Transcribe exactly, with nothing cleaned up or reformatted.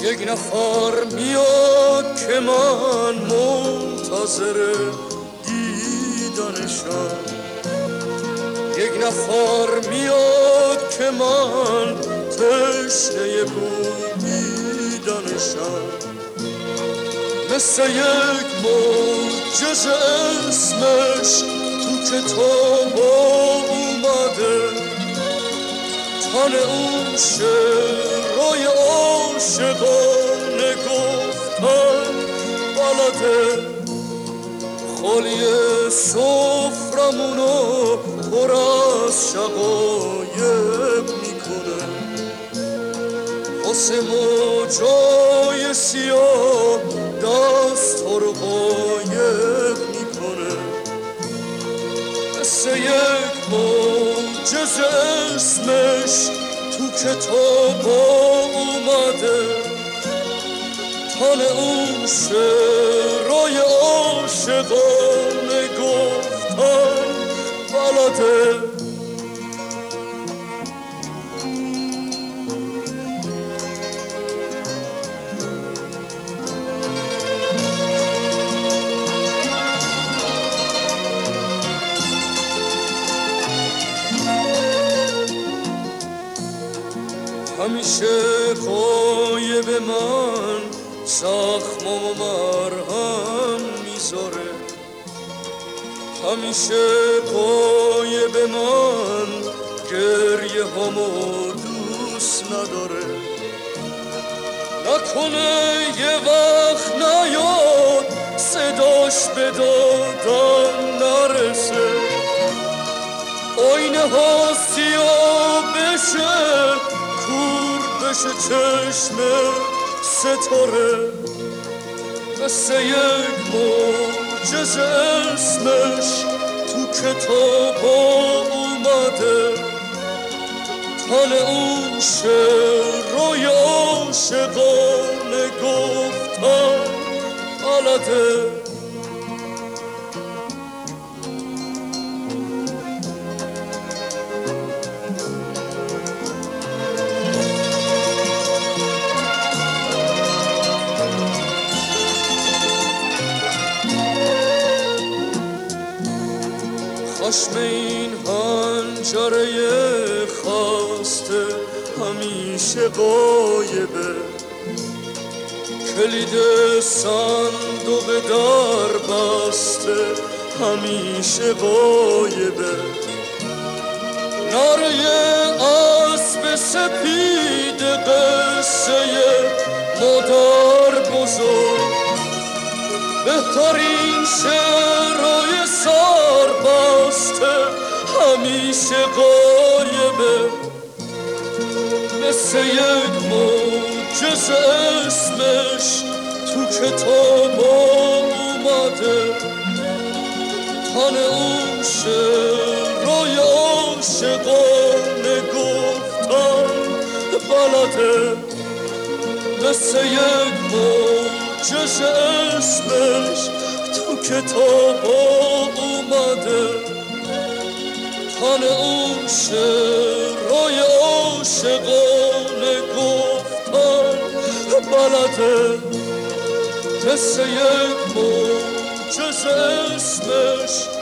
یک نفر میاد که من منتظر دیدنشم، یک نفر میاد که من تشنه بویدنشم، مثل یک معجزه اسمش تو کتاب اومده، تن اون شعرهای عاشقانه گفتن بلده، خالی سفرمونو پر از شقایق میکنه، واسه ما جای سیاه دست ها رو قایق میکنه، مثل یک معجزه اسمش تو کتاب اومده، تن اون شعرهای عاشقانه گفتن بلده. همیشه قایب من زخم و مرهم میذاره، همیشه قایب من گریه همو دوست نداره، نکنه یه وقت نیاد صداش به دادم نرسه، آینه ها سیاه بشه کور بشه چشم ستاره، مثل یک معجزه اسمش تو کتاب اومده، تن اون شعرهای عاشقانه گفتن بلده. خشم این حنجره خسته همیشه غایبه، کلید صندوق در بسته همیشه غایبه، نره اسب سپید قصه مادر بزرگ، بهترین شعرهای سربسته همیشه غایبه، مثل یک معجزه اسمش تو کتاب اومده، تن اون شعرهای عاشقانه گفتن بلده، مثل یک معجزه اسمش تو کتاب اومده، تن اون شعرهای عاشقانه گفتن بلده، مثل یک معجزه اسمش